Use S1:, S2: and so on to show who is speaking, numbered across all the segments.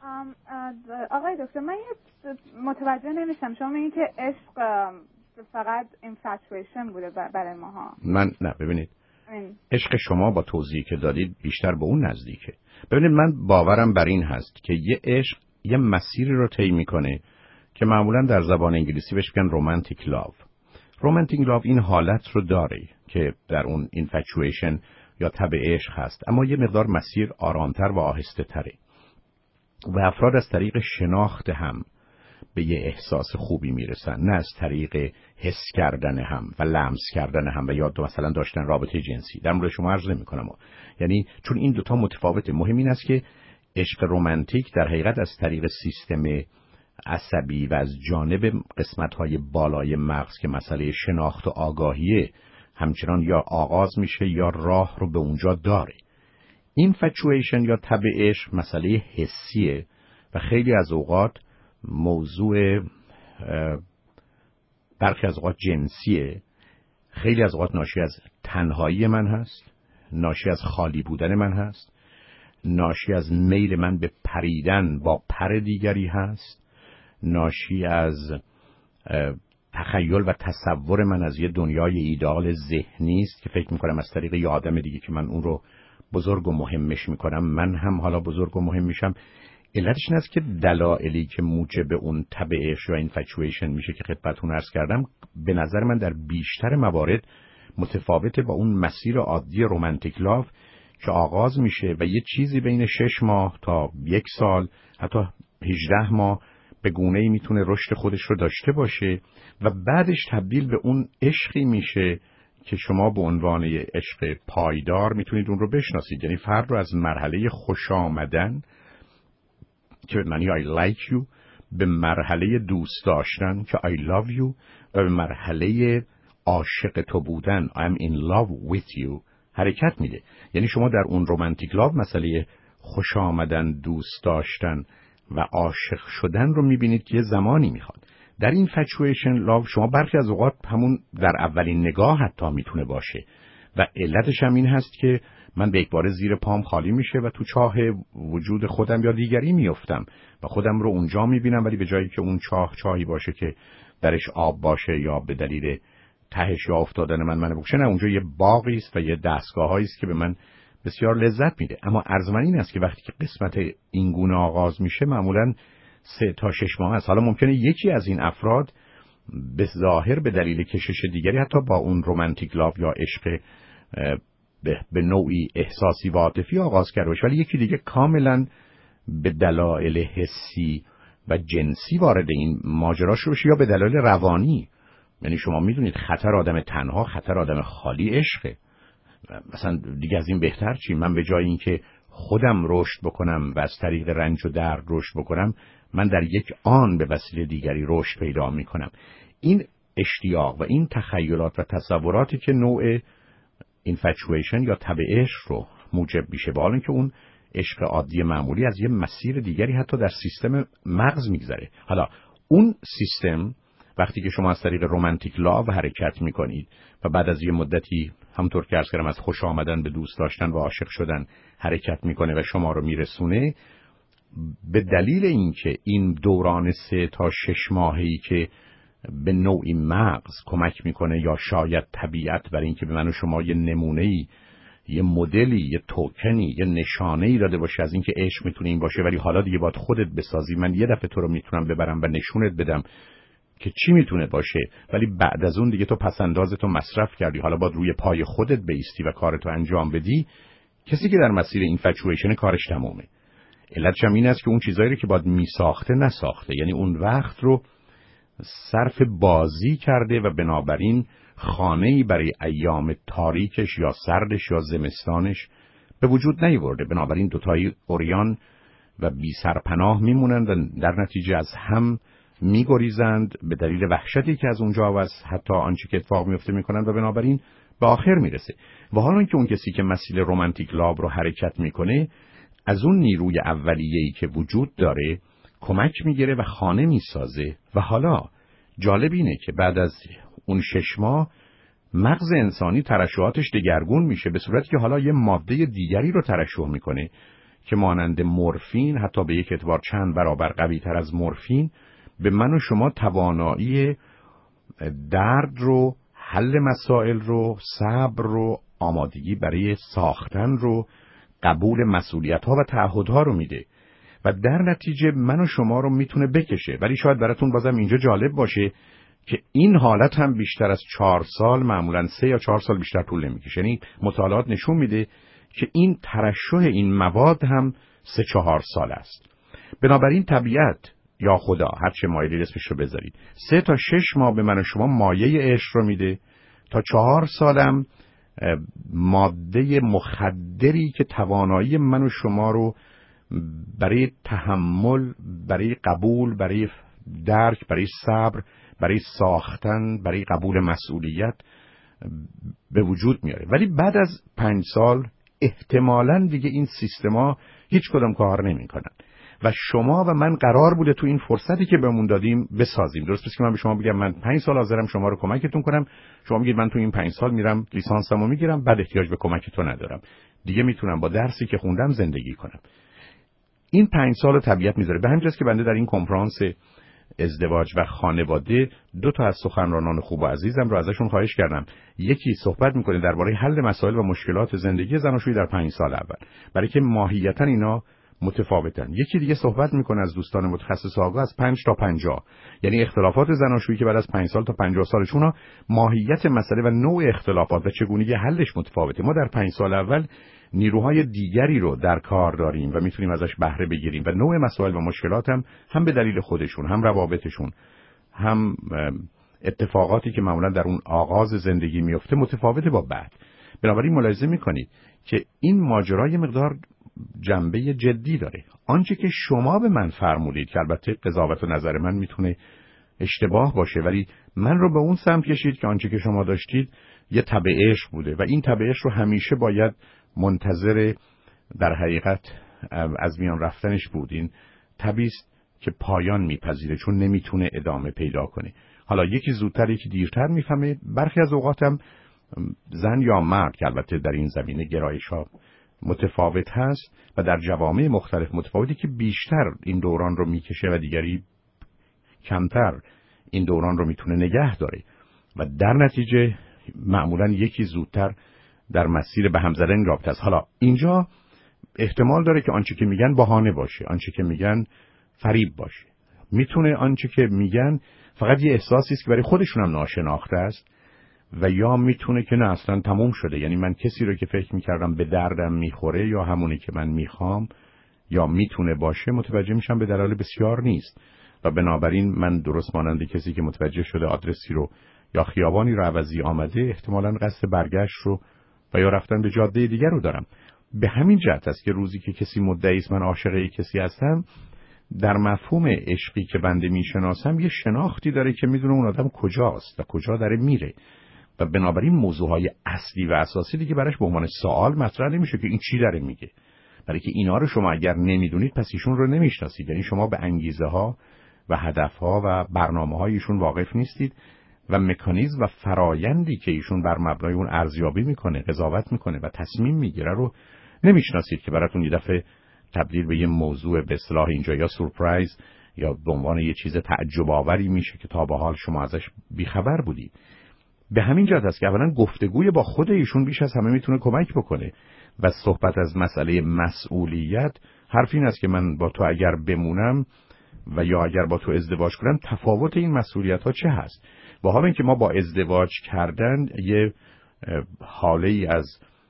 S1: آقای دکتر، من متوجه نمیشم. شما میگید که عشق فقط infatuation بوده برای ماها.
S2: نه ببینید، عشق شما با توضیحی که دادید بیشتر به اون نزدیکه. ببینید، من باورم بر این هست که یه عشق یه مسیری رو طی میکنه که معمولا در زبان انگلیسی بهش میگن رومانتیک لاو. رومانتیک لاو این حالت رو داره که در اون infatuation یا تب عشق هست، اما یه مقدار مسیر آرامتر و آهسته تره و افراد از طریق شناخت هم به یه احساس خوبی میرسن، نه از طریق حس کردن هم و لمس کردن هم و یا مثلا داشتن رابطه جنسی. در مورد شما عرض نمی‌کنم، یعنی چون این دوتا متفاوته. مهم این است که عشق رمانتیک در حقیقت از طریق سیستم عصبی و از جانب قسمت‌های بالای مغز که مسئله شناخت و آگاهیه همچنان یا آغاز میشه یا راه رو به اونجا داره. اینفچویشن یا تب عشق مسئله حسیه و خیلی از اوقات موضوع برخی از اوقات جنسیه، خیلی از اوقات ناشی از تنهایی من هست، ناشی از خالی بودن من هست، ناشی از میل من به پریدن با پر دیگری هست، ناشی از تخیل و تصور من از یه دنیای ایدئال ذهنی است که فکر میکنم از طریق یه آدم دیگه که من اون رو بزرگ و مهمش میکنم من هم حالا بزرگ و مهم میشم. علتش این است که دلایلی که موجب اون تب عشق یا اینفچویشن میشه که خدمتتون عرض کردم به نظر من در بیشتر موارد متفاوته با اون مسیر عادی رومانتیک لاو که آغاز میشه و یه چیزی بین 6 ماه تا 1 سال حتی 18 ماه به گونه‌ای میتونه رشد خودش رو داشته باشه و بعدش تبدیل به اون عشقی میشه که شما به عنوان عشق پایدار میتونید اون رو بشناسید. یعنی فرد رو از مرحله خوش آمدن که به معنی I like you به مرحله دوست داشتن که I love you و به مرحله عاشق تو بودن I'm in love with you حرکت میده. یعنی شما در اون رومانتیک لاو مسئله خوش آمدن، دوست داشتن و عاشق شدن رو میبینید که یه زمانی میخواد. در این infatuation لاو شما برخی از اوقات همون در اولین نگاه حتی میتونه باشه و علتش هم این هست که من به یک بار زیر پام خالی میشه و تو چاه وجود خودم یا دیگری میفتم و خودم رو اونجا میبینم، ولی به جایی که اون چاهی باشه که درش آب باشه یا به دلیل تهش یا افتادن من بکشه، نه، اونجا یه باغی است و یه دستگاهایی است که به من بسیار لذت میده. اما عرض من این است که وقتی که قسمت این گونه آغاز میشه معمولاً 3 تا 6 ماه است. حالا ممکنه یکی از این افراد به ظاهر به دلیل کشش دیگری حتی با اون رومانتیک لاو یا عشق به نوعی احساسی و عاطفی آغاز کرده باشه، ولی یکی دیگه کاملا به دلایل حسی و جنسی وارد این ماجرا شده یا به دلایل روانی. یعنی شما میدونید خطر آدم تنها، خطر آدم خالی عشقه. مثلا دیگه از این بهتر چی؟ من به جای اینکه خودم رشد بکنم و از طریق رنج و درد رشد بکنم، من در یک آن به وسیله دیگری رشد پیدا میکنم. این اشتیاق و این تخیلات و تصوراتی که نوع اینفچویشن یا تب عشق رو موجب میشه، با حال اینکه اون عشق عادی معمولی از یه مسیر دیگری حتی در سیستم مغز میگذره. حالا اون سیستم وقتی که شما از طریق رومانتیک لاو حرکت میکنید و بعد از یه مدتی همونطور که عرض کردم از خوش آمدن به دوست داشتن و عاشق شدن حرکت میکنه و شما رو میرسونه، به دلیل اینکه این دوران 3 تا 6 ماهی که به نوعی مغز کمک میکنه یا شاید طبیعت برای اینکه به من و شما یه نمونه‌ای، یه مدلی، یه توکنی، یه نشانه‌ای داده باشه از اینکه عشق میتونه این باشه، ولی حالا دیگه باید خودت بسازی. من یه دفعه تو رو میتونم ببرم و نشونت بدم که چی میتونه باشه، ولی بعد از اون دیگه تو پسندازتو مصرف کردی، حالا باید روی پای خودت بیستی و کارتو انجام بدی. کسی که در مسیر اینفچویشن کارش تمومه. علتش هم این است که اون چیزایی رو که باید میساخته نساخته، یعنی اون وقت رو صرف بازی کرده و بنابراین خانه‌ای برای ایام تاریکش یا سردش یا زمستانش به وجود نیاورده. بنابراین دوتای اوریان و بی سرپناه میمونند و در نتیجه از هم میگریزند به دلیل وحشتی که از اونجا و از حتی آنچه که اتفاق میفته میکنند و بنابراین به آخر میرسه. و حالا اینکه اون کسی که مسیر رومانتیک لاو رو حرکت میکنه از اون نیروی اولیه‌ای که وجود داره کمک میگیره و خانه میسازه و حالا جالب اینه که بعد از اون 6 ماه مغز انسانی ترشحاتش دگرگون میشه، به صورتی که حالا یه ماده دیگری رو ترشح میکنه که مانند مورفین، حتی به یک اعتبار چند برابر قوی تر از مورفین، به من و شما توانایی درد رو، حل مسائل رو، صبر رو، آمادگی برای ساختن رو، قبول مسئولیت ها و تعهدها رو میده و در نتیجه من و شما رو میتونه بکشه. ولی شاید براتون بازم اینجا جالب باشه که این حالت هم بیشتر از 4 سال، معمولاً 3 یا 4 سال بیشتر طول نمیکشه. یعنی مطالعات نشون میده که این ترشح این مواد هم 3-4 سال است. بنابراین طبیعت یا خدا، هر چه مایلی اسمش رو بذارید، 3 تا 6 ماه به من و شما مایه عشق رو میده، تا 4 سالم ماده مخدری که توانایی من و شما رو برای تحمل، برای قبول، برای درک، برای صبر، برای ساختن، برای قبول مسئولیت به وجود میاره. ولی بعد از 5 سال احتمالاً دیگه این سیستما هیچ کدام کار نمیکنن و شما و من قرار بوده تو این فرصتی که بهمون دادیم بسازیم. درست پس که من به شما بگم من 5 سال حاضرم شما رو کمکتون کنم، شما میگید من تو این 5 سال میرم لیسانسمو میگیرم، بعد احتیاج به کمکتون ندارم دیگه، میتونم با درسی که خوندم زندگی کنم. این 5 سال طبیعت میذاره. به همین جاست که بنده در این کنفرانس ازدواج و خانواده 2 تا از سخنرانان خوب و عزیزم رو ازشون خواهش کردم، یکی صحبت میکنه درباره حل مسائل و مشکلات زندگی زناشویی در 5 سال اول، برای که ماهیتاً اینا متفاوتن. یکی دیگه صحبت میکنه از دوستان متخصص آگاه از 5 تا 50، یعنی اختلافات زناشویی که بعد از 5 سال تا 50 سالشون ها ماهیت مسئله و نوع اختلافات و چگونگی حلش متفاوته. ما در 5 سال اول نیروهای دیگری رو در کار داریم و میتونیم ازش بهره بگیریم و نوع مسائل و مشکلات هم به دلیل خودشون، هم روابطشون، هم اتفاقاتی که معمولا در اون آغاز زندگی میفته متفاوته با بعد. بنابراین ملاحظه میکنید که این ماجرای مقدار جنبه جدی داره. آنچه که شما به من فرمودید که البته قضاوت و نظر من میتونه اشتباه باشه، ولی من رو به اون سمت کشید که آنچه که شما داشتید یه تب عشق بوده و این تب عشق رو همیشه باید منتظر در حقیقت از میان رفتنش بود. این تبیست که پایان میپذیره چون نمیتونه ادامه پیدا کنه. حالا یکی زودتر یکی دیرتر میفهمه. برخی از اوقاتم زن یا مرد که البته در این زمینه گرایش‌ها متفاوت هست و در جوامع مختلف متفاوتی که بیشتر این دوران رو میکشه و دیگری کمتر این دوران رو میتونه نگه داره و در نتیجه معمولا یکی زودتر در مسیر به هم زدن رابطه است. حالا اینجا احتمال داره که آنچه که میگن بهانه باشه، آنچه که میگن فریب باشه، میتونه آنچه که میگن فقط یه احساسی است که برای خودشون هم ناشناخته است و یا میتونه که نه اصلا تموم شده، یعنی من کسی رو که فکر میکردم به دردم میخوره یا همونی که من میخوام یا میتونه باشه متوجه میشم به دلایل بسیار نیست و بنابراین من درست مانند کسی که متوجه شده آدرسی رو یا خیابانی رو عوضی آمده احتمالاً قصد برگشت رو و یا رفتن به جاده دیگر رو دارم. به همین جهت است که روزی که کسی مدعی است من عاشق کسی هستم، در مفهوم عشقی که بنده میشناسم یه شناختی داره که میدونه اون آدم کجاست و کجا داره میره و بنابراین موضوعهای اصلی و اساسی دیگه براش به عنوان سوال مطرح نمیشه که این چی داره میگه، برای که اینا رو شما اگر نمیدونید پس ایشون رو نمیشناسید، یعنی شما به انگیزه ها و هدف ها و برنامه های ایشون واقف نیستید و مکانیزم و فرایندی که ایشون بر مبنای اون ارزیابی میکنه، قضاوت میکنه و تصمیم میگیره رو نمیشناسید که براتون یه دفعه تبدیل به یه موضوع به اصطلاح اینجا یا سورپرایز یا به عنوان یه چیز تعجب آوری میشه که تا به حال شما ازش بیخبر بودید. به همین جهت است که اولا گفتگوی با خود ایشون بیش از همه میتونه کمک بکنه و صحبت از مسئله مسئولیت. حرف این است که من با تو اگر بمونم و یا اگر با تو ازدواج کنم تفاوت این مسئولیت ها چه هست؟ با حال اینکه ما با ازدواج کردن یه حاله ای از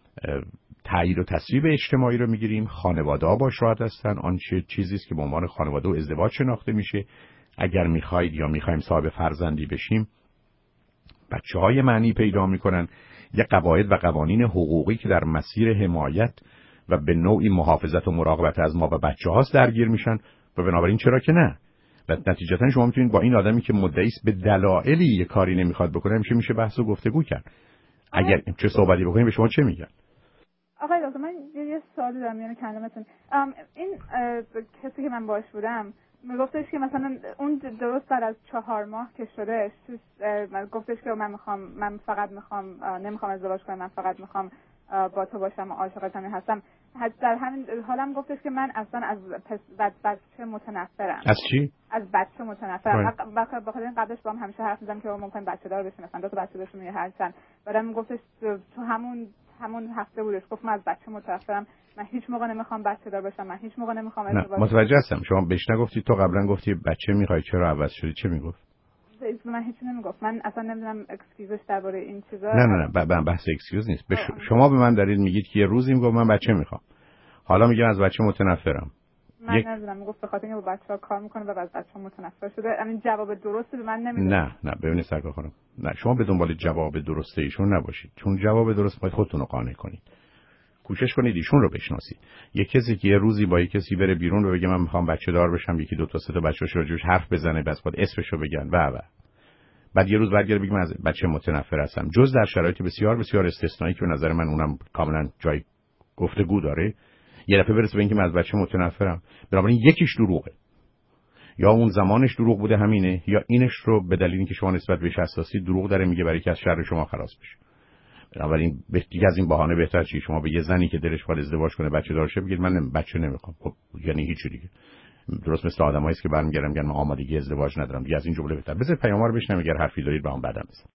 S2: تایید و تصویب اجتماعی رو میگیریم، خانواده ها باش راحت هستن، آن چیزی است که به عنوان خانواده و ازدواج شناخته میشه. اگر میخواید یا میخوایم صاحب فرزندی بشیم بچه‌های معنی پیدا میکنن. یه قواعد و قوانین حقوقی که در مسیر حمایت و به نوعی محافظت و مراقبت از ما و بچه‌هاست درگیر میشن و بنابراین چرا که نه؟ و نتیجتا شما میتونید با این آدمی که مدعی است به دلایلی یه کاری نمیخواد بکنه میشه بحث و گفتگو کرد. اگر چه صحبتی بکنیم به شما چه میگن؟
S1: آقای دکتر من یه سوالی دارم میونه کلمتون. این کسی که من باش بودم گفتش که مثلا اون درست بعد از 4 ماه که شدش گفتش که من فقط میخوام نمیخوام ازدواج کنم، من فقط میخوام با تو باشم و عاشقت هستم. در همین حالم گفتش که من اصلا از بچه متنفرم.
S2: از چی؟
S1: از بچه متنفرم. بخاطر این قبلش با هم همیشه حرف می‌زدم که ممکن بچه دار بشیم، مثلا 2 تا بچه داشتیم یا هر چند. بعدم گفتش تو همون هفته بودش گفت من از بچه متنفرم، من هیچ موقع نمیخوام بچه دار بشم، من هیچ موقع نمیخوام ازدواج.
S2: متوجه هستم. شما بهش نگفتی تو قبلا گفتی بچه میخوای چرا عوض شدی؟ چه میگفت؟
S1: من هیچ نمیگفت. من اصلا نمیدونم اکسکیوزش درباره این چیزا.
S2: نه بحث اکسکیوز نیست. شما به من دارید میگید که یه روزی میگم من بچه میخوام، حالا میگم از بچه متنفرم.
S1: من نمیدونم، میگفت به خاطر اینکه با بچه‌ها کار میکنه و از بچه‌ها متنفر شده. این جواب درستی به من نمیده.
S2: نه ببینید سرکار خانم، نه شما به دنبال جواب درسته ایشون نباشید، چون جواب درست باید خودتون رو قانع کنید. کوشش کنید ایشون رو بشناسید. یه کسی که یه روزی با یه کسی بره بیرون و بگه من میخوام بچه دار بشم، یکی 2 تا 3 تا بچه‌ش رو جوش حرف بزنه، بس بعد اسمشو بگن و بعد یه روز برگره بگه من از بچه متنفر هستم، جز در شرایط بسیار بسیار استثنایی که به نظر من اونم کاملا جای گفتگو داره، یه دفعه برسه به اینکه من از بچه متنفرم. بنابراین یکیش دروغه، یا اون زمانش دروغ بوده همینه، یا اینش رو به دلیل اینکه شما نسبت بهش حساسی دروغ داره میگه برای که از شر شما خلاص بشه. بنابراین دیگه از این بهانه بهتر چی؟ شما به یه زنی که دلش خواهد ازدواج کنه بچه دار شه بگید من بچه نمیخوام. خب یعنی هیچ دیگه. درست مثل آدمایی است که برمیگردن میگن من آمادگی ازدواج ندارم. دیگه از این جمله بهتر. بذار پیاموار بشنویم، اگر حرفی دارید با هم بعداً بزنیم.